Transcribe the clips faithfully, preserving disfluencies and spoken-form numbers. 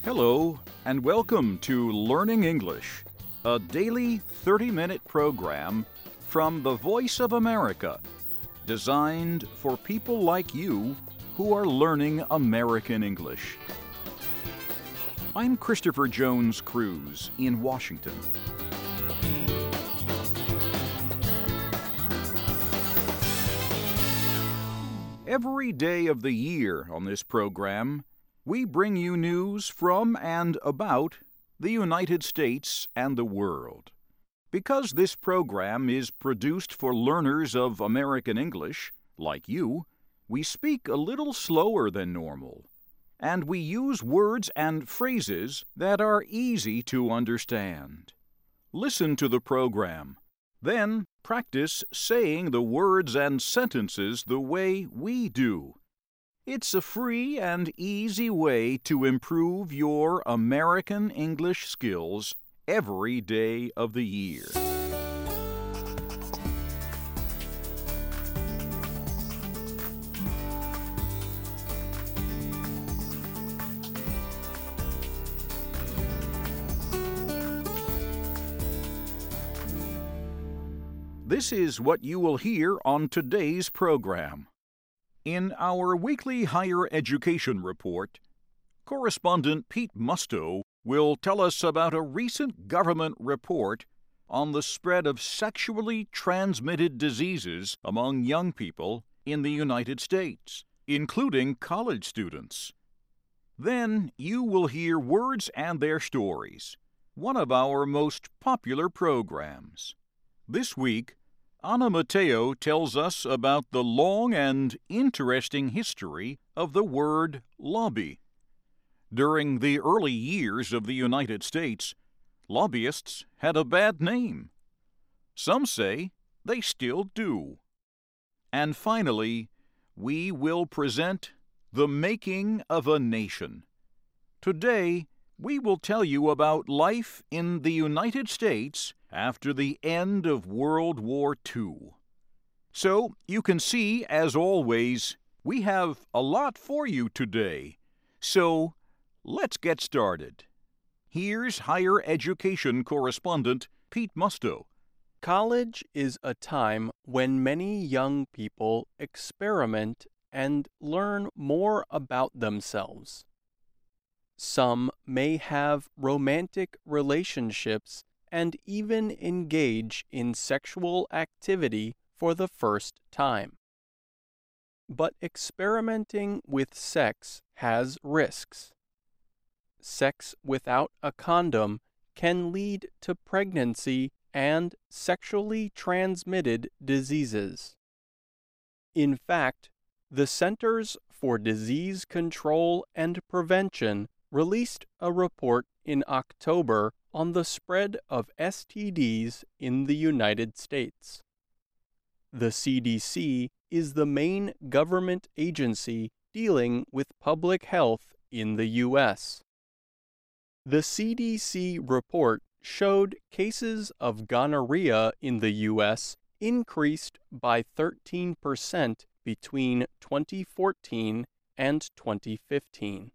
Hello, and welcome to Learning English, a daily thirty-minute program from the Voice of America, designed for people like you who are learning American English. I'm Christopher Jones Cruz in Washington. Every day of the year on this program, we bring you news from and about the United States and the world. Because this program is produced for learners of American English, like you, we speak a little slower than normal, and we use words and phrases that are easy to understand. Listen to the program, then practice saying the words and sentences the way we do. It's a free and easy way to improve your American English skills every day of the year. This is what you will hear on today's program. In our weekly higher education report, correspondent Pete Musto will tell us about a recent government report on the spread of sexually transmitted diseases among young people in the United States, including college students. Then you will hear Words and Their Stories, one of our most popular programs. This week, Anna Mateo tells us about the long and interesting history of the word lobby. During the early years of the United States, lobbyists had a bad name. Some say they still do. And finally, we will present The Making of a Nation. Today, we will tell you about life in the United States after the end of World War Two. So, you can see, as always, we have a lot for you today. So, let's get started. Here's higher education correspondent Pete Musto. College is a time when many young people experiment and learn more about themselves. Some may have romantic relationships and even engage in sexual activity for the first time. But experimenting with sex has risks. Sex without a condom can lead to pregnancy and sexually transmitted diseases. In fact, the Centers for Disease Control and Prevention released a report in October on the spread of S T Ds in the United States. The C D C is the main government agency dealing with public health in the U S. The C D C report showed cases of gonorrhea in the U S increased by thirteen percent between twenty fourteen and twenty fifteen.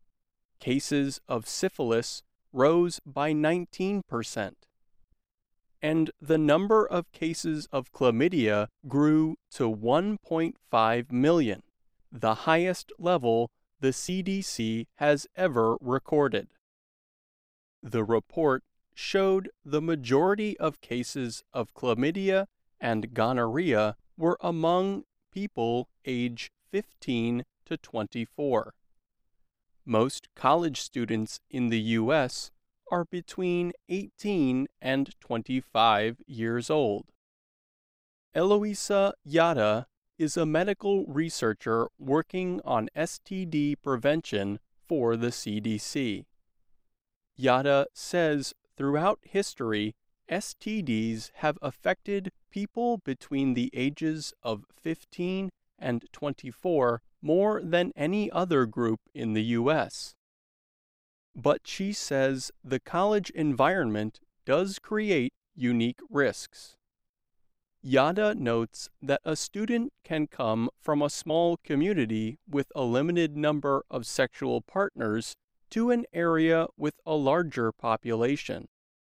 Cases of syphilis rose by nineteen percent, and the number of cases of chlamydia grew to one point five million, the highest level the C D C has ever recorded. The report showed the majority of cases of chlamydia and gonorrhea were among people age fifteen to twenty-four. Most college students in the U S are between eighteen and twenty-five years old. Eloisa Yada is a medical researcher working on S T D prevention for the C D C. Yada says throughout history, S T Ds have affected people between the ages of fifteen and twenty-four more than any other group in the U S. But she says the college environment does create unique risks. Yada notes that a student can come from a small community with a limited number of sexual partners to an area with a larger population.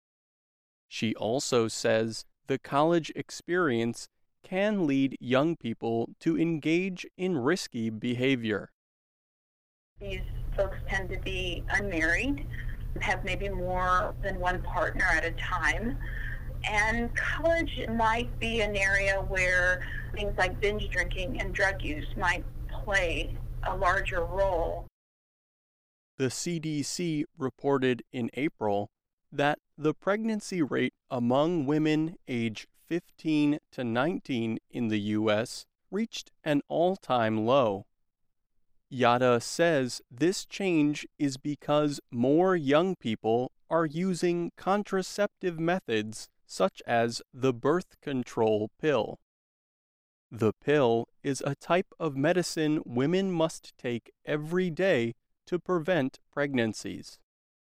She also says the college experience can lead young people to engage in risky behavior. These folks tend to be unmarried, have maybe more than one partner at a time, and college might be an area where things like binge drinking and drug use might play a larger role. The C D C reported in April that the pregnancy rate among women age fifteen to nineteen in the U S reached an all-time low. Yada says this change is because more young people are using contraceptive methods such as the birth control pill. The pill is a type of medicine women must take every day to prevent pregnancies.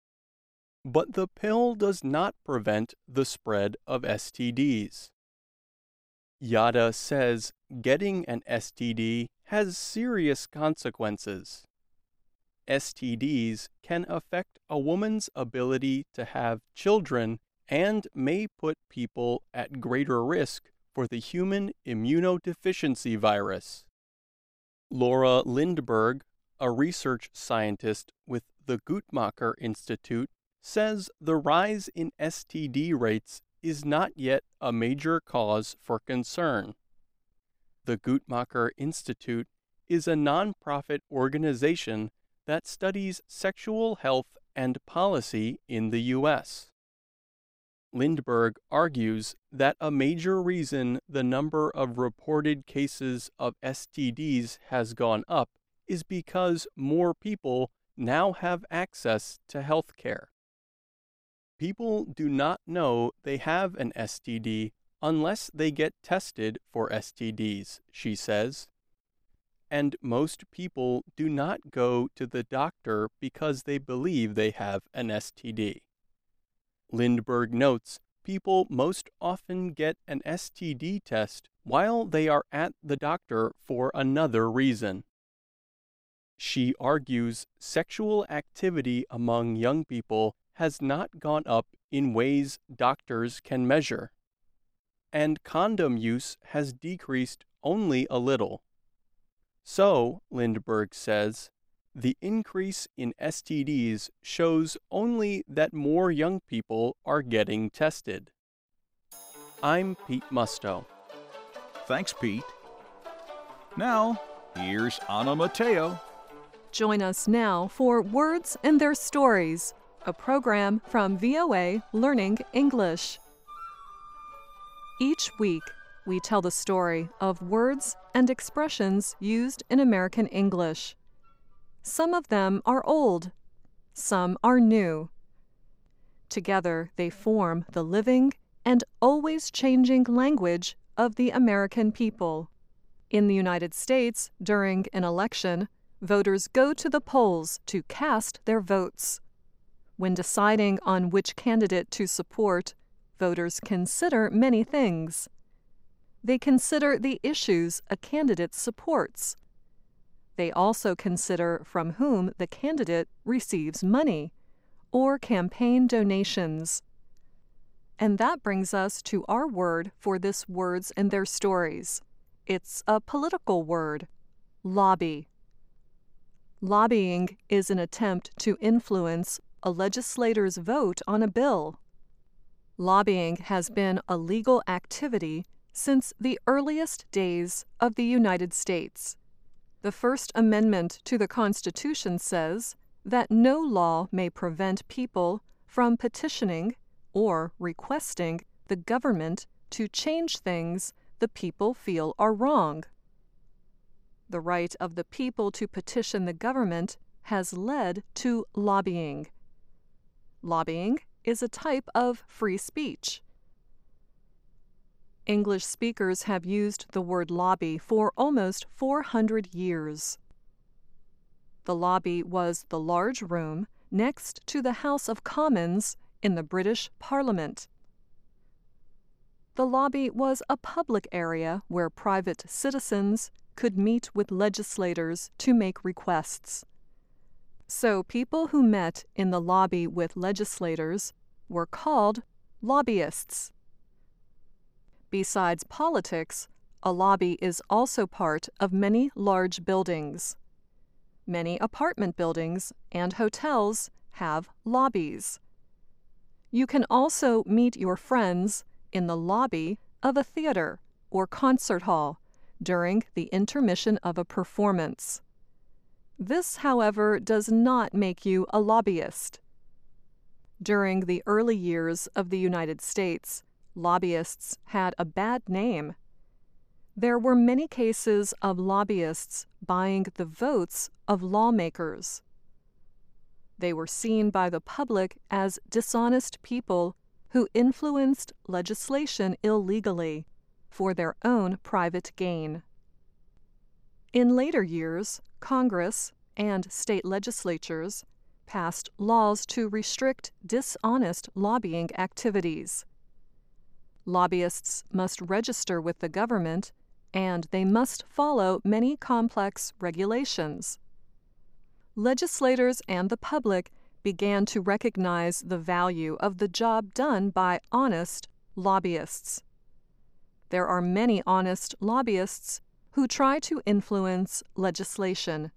But the pill does not prevent the spread of S T Ds. Yada says getting an S T D has serious consequences. S T Ds can affect a woman's ability to have children and may put people at greater risk for the human immunodeficiency virus. Laura Lindberg, a research scientist with the Guttmacher Institute, says the rise in S T D rates is not yet a major cause for concern. The Guttmacher Institute is a nonprofit organization that studies sexual health and policy in the U S. Lindberg argues that a major reason the number of reported cases of S T Ds has gone up is because more people now have access to health care. People do not know they have an S T D unless they get tested for S T Ds, she says. And most people do not go to the doctor because they believe they have an S T D. Lindberg notes people most often get an S T D test while they are at the doctor for another reason. She argues sexual activity among young people has not gone up in ways doctors can measure, and condom use has decreased only a little. So, Lindberg says, the increase in S T Ds shows only that more young people are getting tested. I'm Pete Musto. Thanks, Pete. Now, here's Anna Mateo. Join us now for Words and Their Stories, a program from V O A Learning English. Each week, we tell the story of words and expressions used in American English. Some of them are old, some are new. Together, they form the living and always changing language of the American people. In the United States, during an election, voters go to the polls to cast their votes. When deciding on which candidate to support, voters consider many things. They consider the issues a candidate supports. They also consider from whom the candidate receives money or campaign donations. And that brings us to our word for this Words and Their Stories. It's a political word, lobby. Lobbying is an attempt to influence a legislator's vote on a bill. Lobbying has been a legal activity since the earliest days of the United States. The First Amendment to the Constitution says that no law may prevent people from petitioning or requesting the government to change things the people feel are wrong. The right of the people to petition the government has led to lobbying. Lobbying is a type of free speech. English speakers have used the word lobby for almost four hundred years. The lobby was the large room next to the House of Commons in the British Parliament. The lobby was a public area where private citizens could meet with legislators to make requests. So people who met in the lobby with legislators were called lobbyists. Besides politics, a lobby is also part of many large buildings. Many apartment buildings and hotels have lobbies. You can also meet your friends in the lobby of a theater or concert hall during the intermission of a performance. This, however, does not make you a lobbyist. During the early years of the United States, lobbyists had a bad name. There were many cases of lobbyists buying the votes of lawmakers. They were seen by the public as dishonest people who influenced legislation illegally for their own private gain. In later years, Congress and state legislatures passed laws to restrict dishonest lobbying activities. Lobbyists must register with the government, and they must follow many complex regulations. Legislators and the public began to recognize the value of the job done by honest lobbyists. There are many honest lobbyists who try to influence legislation.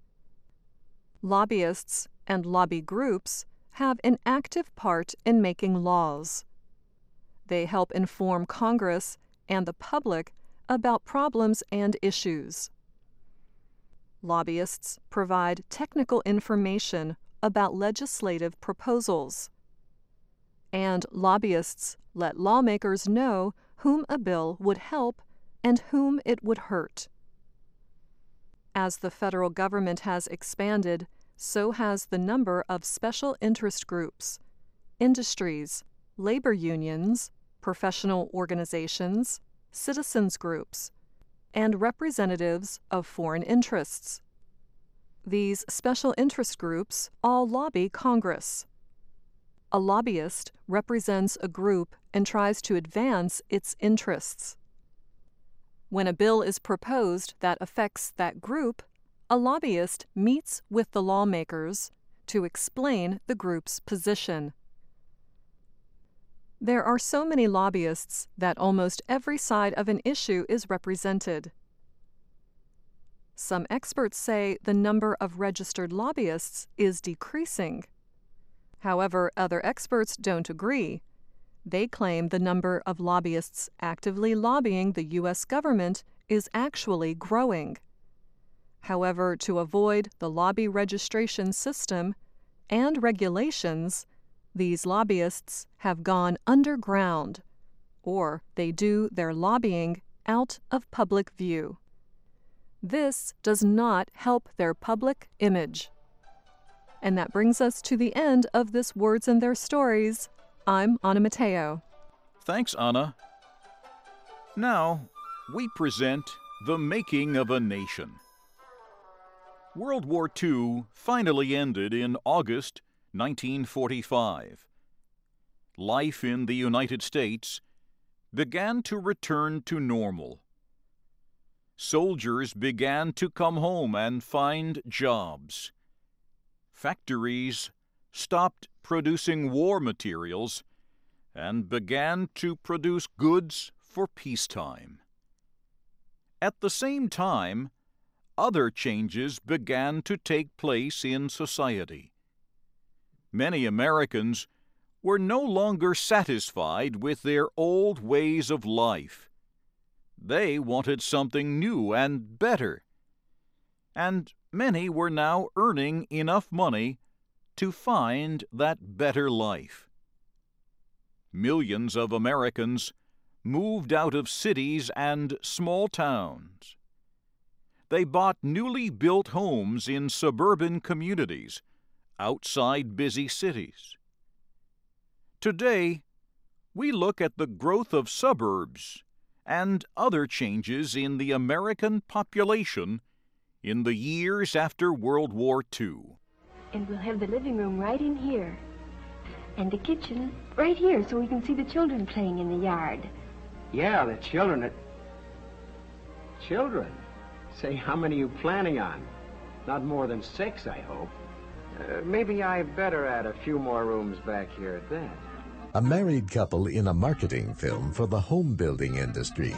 Lobbyists and lobby groups have an active part in making laws. They help inform Congress and the public about problems and issues. Lobbyists provide technical information about legislative proposals. And lobbyists let lawmakers know whom a bill would help and whom it would hurt. As the federal government has expanded, so has the number of special interest groups, industries, labor unions, professional organizations, citizens groups, and representatives of foreign interests. These special interest groups all lobby Congress. A lobbyist represents a group and tries to advance its interests. When a bill is proposed that affects that group, a lobbyist meets with the lawmakers to explain the group's position. There are so many lobbyists that almost every side of an issue is represented. Some experts say the number of registered lobbyists is decreasing. However, other experts don't agree. They claim the number of lobbyists actively lobbying the U S government is actually growing. However, to avoid the lobby registration system and regulations, these lobbyists have gone underground, or they do their lobbying out of public view. This does not help their public image. And that brings us to the end of this Words and Their Stories. I'm Anna Mateo. Thanks, Anna. Now, we present The Making of a Nation. World War Two finally ended in August nineteen forty-five. Life in the United States began to return to normal. Soldiers began to come home and find jobs. Factories stopped producing war materials and began to produce goods for peacetime. At the same time, other changes began to take place in society. Many Americans were no longer satisfied with their old ways of life. They wanted something new and better. And many were now earning enough money to find that better life. Millions of Americans moved out of cities and small towns. They bought newly built homes in suburban communities outside busy cities. Today, we look at the growth of suburbs and other changes in the American population in the years after World War Two. And we'll have the living room right in here. And the kitchen right here so we can see the children playing in the yard. Yeah, the children. Are... Children? Say, how many are you planning on? Not more than six, I hope. Uh, maybe I better add a few more rooms back here at that. A married couple in a marketing film for the home building industry.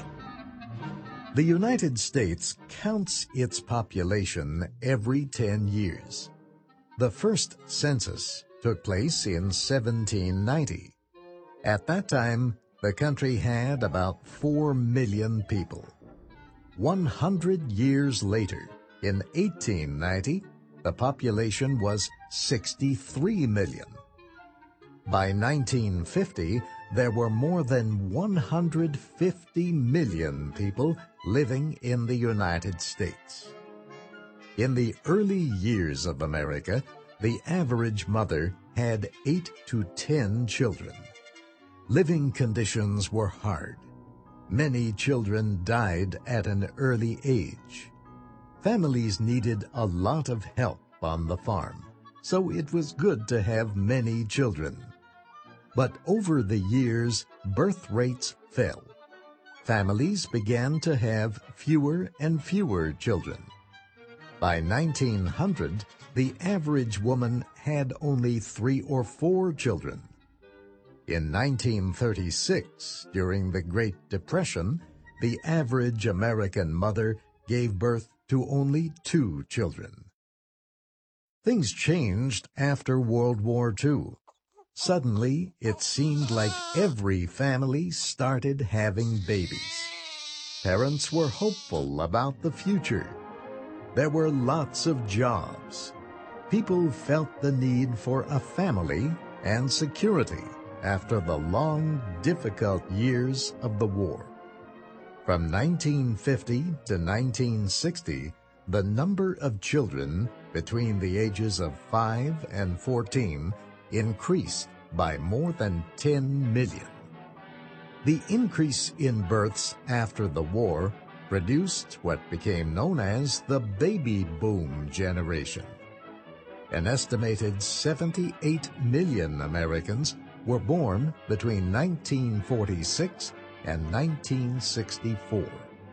The United States counts its population every ten years. The first census took place in seventeen ninety. At that time, the country had about four million people. one hundred years later, in eighteen ninety, the population was sixty-three million. By nineteen fifty, there were more than one hundred fifty million people living in the United States. In the early years of America, the average mother had eight to ten children. Living conditions were hard. Many children died at an early age. Families needed a lot of help on the farm, so it was good to have many children. But over the years, birth rates fell. Families began to have fewer and fewer children. By nineteen hundred, the average woman had only three or four children. In nineteen thirty-six, during the Great Depression, the average American mother gave birth to only two children. Things changed after World War Two. Suddenly, it seemed like every family started having babies. Parents were hopeful about the future. There were lots of jobs. People felt the need for a family and security after the long, difficult years of the war. From nineteen fifty to nineteen sixty, the number of children between the ages of five and fourteen increased by more than ten million. The increase in births after the war produced what became known as the baby boom generation. An estimated seventy-eight million Americans were born between nineteen forty-six and nineteen sixty-four.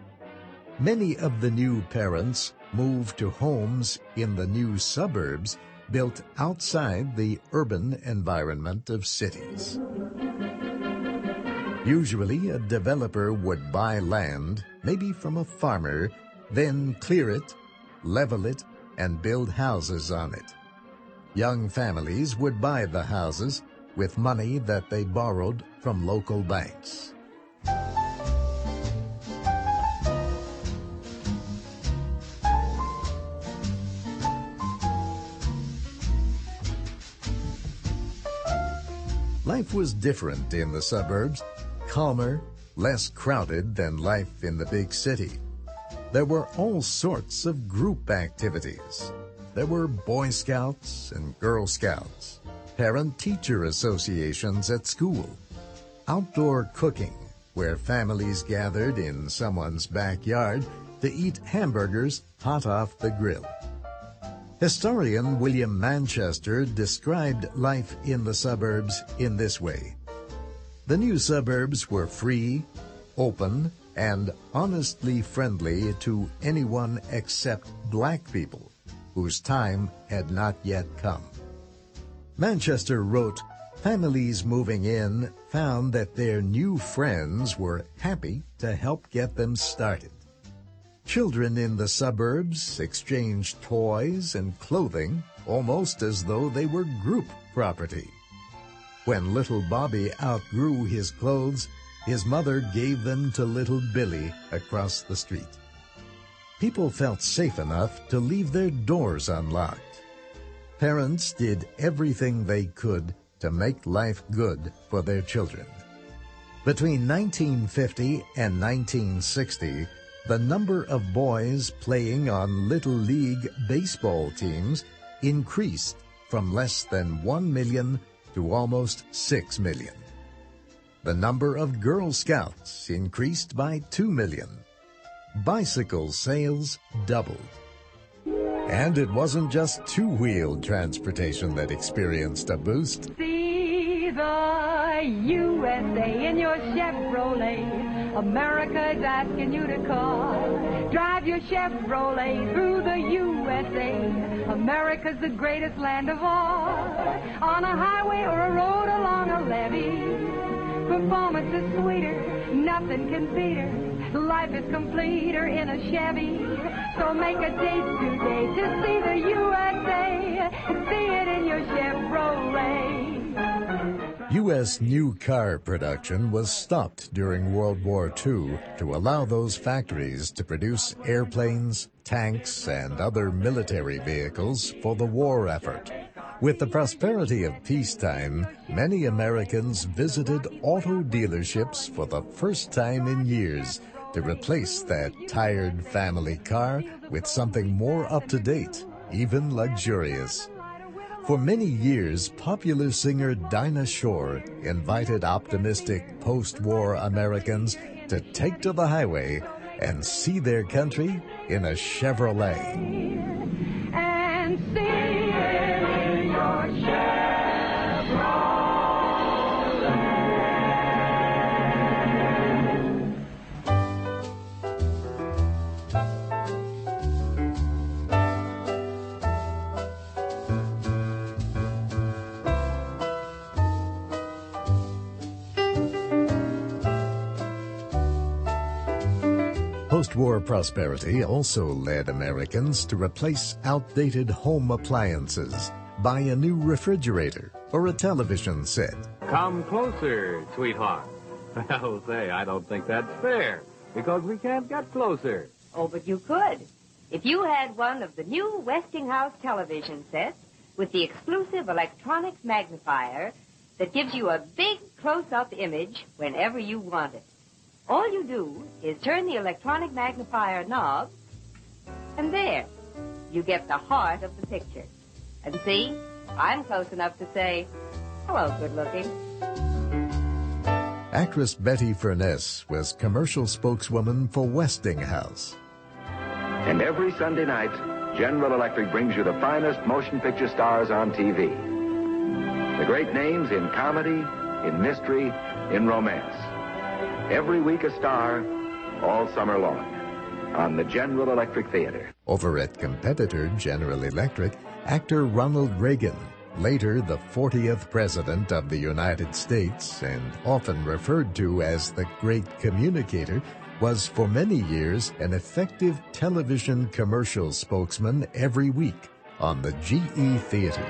Many of the new parents moved to homes in the new suburbs built outside the urban environment of cities. Usually, a developer would buy land, maybe from a farmer, then clear it, level it, and build houses on it. Young families would buy the houses with money that they borrowed from local banks. Life was different in the suburbs, calmer, less crowded than life in the big city. There were all sorts of group activities. There were Boy Scouts and Girl Scouts, parent-teacher associations at school, outdoor cooking, where families gathered in someone's backyard to eat hamburgers hot off the grill. Historian William Manchester described life in the suburbs in this way. The new suburbs were free, open, and honestly friendly to anyone except black people, whose time had not yet come. Manchester wrote, families moving in found that their new friends were happy to help get them started. Children in the suburbs exchanged toys and clothing almost as though they were group property. When little Bobby outgrew his clothes, his mother gave them to little Billy across the street. People felt safe enough to leave their doors unlocked. Parents did everything they could to make life good for their children. Between nineteen fifty and nineteen sixty, the number of boys playing on Little League baseball teams increased from less than one million to almost six million. The number of Girl Scouts increased by two million. Bicycle sales doubled. And it wasn't just two-wheeled transportation that experienced a boost. See the U S A in your Chevrolet. America's asking you to call. Drive your Chevrolet through the U S A. America's the greatest land of all. On a highway or a road along a levee, performance is sweeter, nothing can beat her. Life is completer in a Chevy. So make a date today to see the U S A. See it in your Chevrolet. U S new car production was stopped during World War Two to allow those factories to produce airplanes, tanks, and other military vehicles for the war effort. With the prosperity of peacetime, many Americans visited auto dealerships for the first time in years to replace that tired family car with something more up-to-date, even luxurious. For many years, popular singer Dinah Shore invited optimistic post-war Americans to take to the highway and see their country in a Chevrolet. And see it in your Chevrolet. Post-war prosperity also led Americans to replace outdated home appliances, buy a new refrigerator or a television set. Come closer, sweetheart. I'll say, I don't think that's fair, because we can't get closer. Oh, but you could. If you had one of the new Westinghouse television sets with the exclusive electronic magnifier that gives you a big close-up image whenever you want it. All you do is turn the electronic magnifier knob, and there, you get the heart of the picture. And see, I'm close enough to say, hello, good-looking. Actress Betty Furness was commercial spokeswoman for Westinghouse. And every Sunday night, General Electric brings you the finest motion picture stars on T V. The great names in comedy, in mystery, in romance. Every week a star, all summer long, on the General Electric Theater. Over at competitor General Electric, actor Ronald Reagan, later the fortieth President of the United States and often referred to as the Great Communicator, was for many years an effective television commercial spokesman every week on the G E Theater.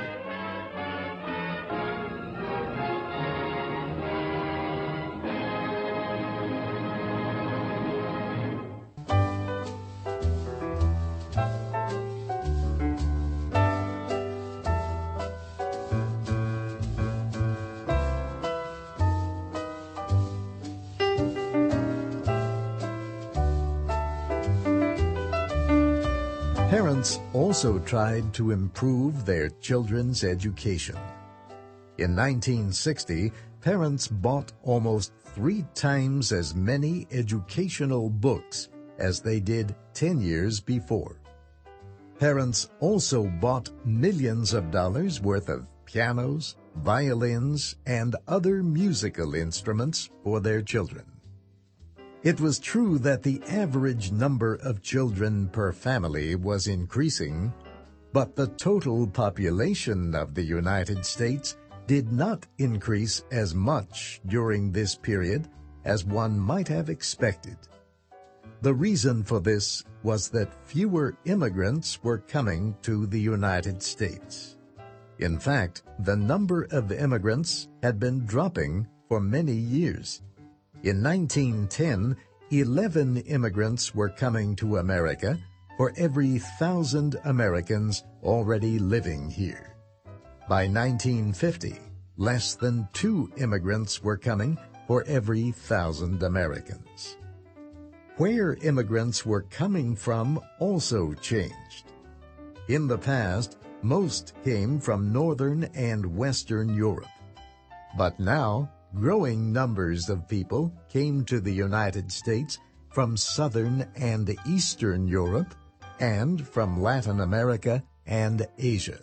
Parents also tried to improve their children's education. In nineteen sixty, parents bought almost three times as many educational books as they did ten years before. Parents also bought millions of dollars worth of pianos, violins, and other musical instruments for their children. It was true that the average number of children per family was increasing, but the total population of the United States did not increase as much during this period as one might have expected. The reason for this was that fewer immigrants were coming to the United States. In fact, the number of immigrants had been dropping for many years. In nineteen ten, eleven immigrants were coming to America for every thousand Americans already living here. By nineteen fifty, less than two immigrants were coming for every thousand Americans. Where immigrants were coming from also changed. In the past, most came from Northern and Western Europe. But now, growing numbers of people came to the United States from Southern and Eastern Europe and from Latin America and Asia.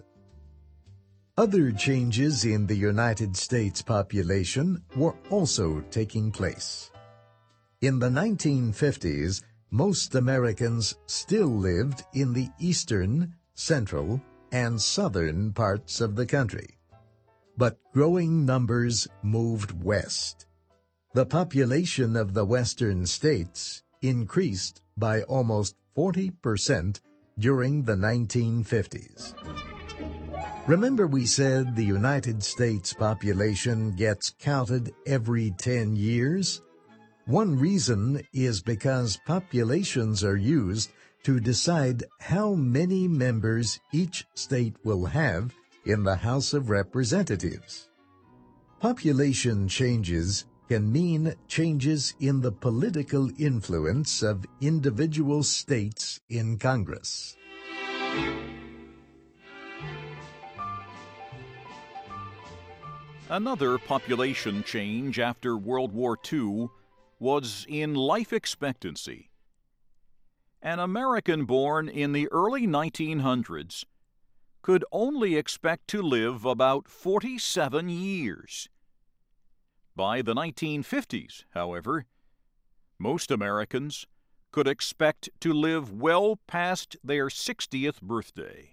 Other changes in the United States population were also taking place. In the nineteen fifties, most Americans still lived in the eastern, central, and southern parts of the country. But growing numbers moved west. The population of the western states increased by almost forty percent during the nineteen fifties. Remember we said the United States population gets counted every ten years? One reason is because populations are used to decide how many members each state will have in the House of Representatives. Population changes can mean changes in the political influence of individual states in Congress. Another population change after World War Two was in life expectancy. An American born in the early nineteen hundreds could only expect to live about forty-seven years. By the nineteen fifties, however, most Americans could expect to live well past their sixtieth birthday.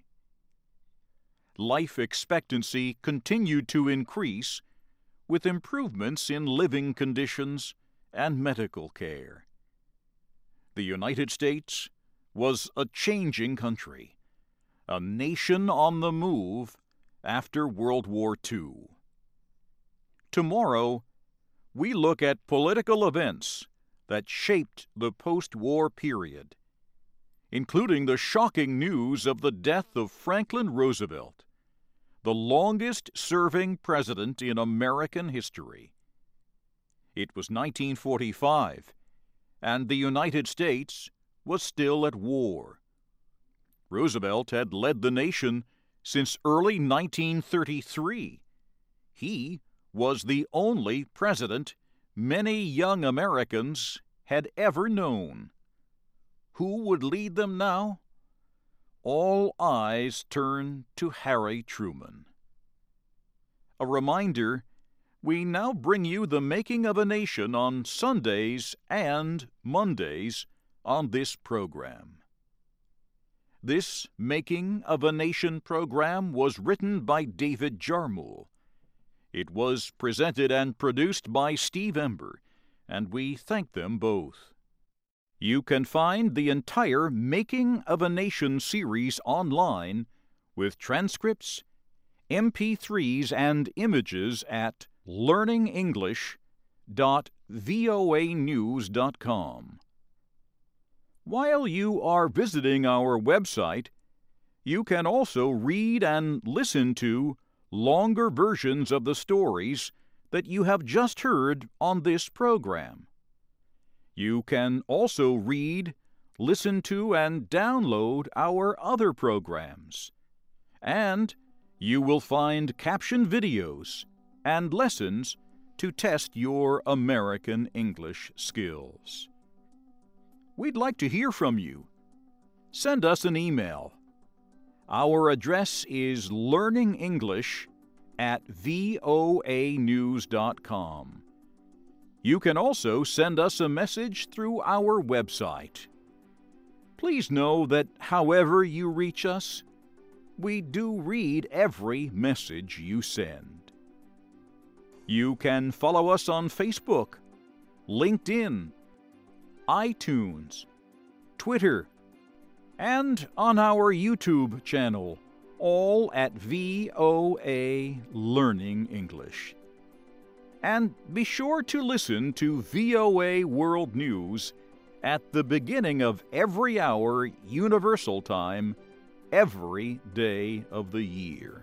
Life expectancy continued to increase with improvements in living conditions and medical care. The United States was a changing country, a nation on the move after World War Two. Tomorrow, we look at political events that shaped the post-war period, including the shocking news of the death of Franklin Roosevelt, the longest-serving president in American history. It was nineteen forty-five, and the United States was still at war. Roosevelt had led the nation since early nineteen thirty-three. He was the only president many young Americans had ever known. Who would lead them now? All eyes turned to Harry Truman. A reminder, we now bring you the Making of a Nation on Sundays and Mondays on this program. This Making of a Nation program was written by David Jarmuel. It was presented and produced by Steve Ember, and we thank them both. You can find the entire Making of a Nation series online with transcripts, M P threes, and images at learning english dot voa news dot com. While you are visiting our website, you can also read and listen to longer versions of the stories that you have just heard on this program. You can also read, listen to, and download our other programs. And you will find caption videos and lessons to test your American English skills. We'd like to hear from you. Send us an email. Our address is learningenglish at voa news dot com. You can also send us a message through our website. Please know that however you reach us, we do read every message you send. You can follow us on Facebook, LinkedIn, iTunes, Twitter, and on our YouTube channel, all at V O A Learning English. And be sure to listen to V O A World News at the beginning of every hour Universal Time, every day of the year.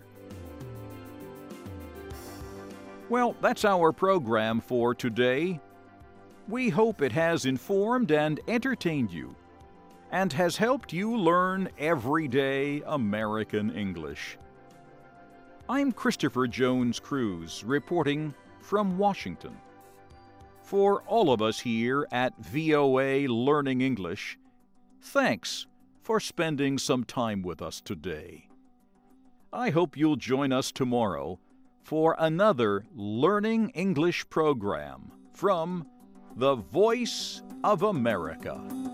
Well, that's our program for today. We hope it has informed and entertained you, and has helped you learn everyday American English. I'm Christopher Jones Cruz, reporting from Washington. For all of us here at V O A Learning English, thanks for spending some time with us today. I hope you'll join us tomorrow for another Learning English program from the Voice of America.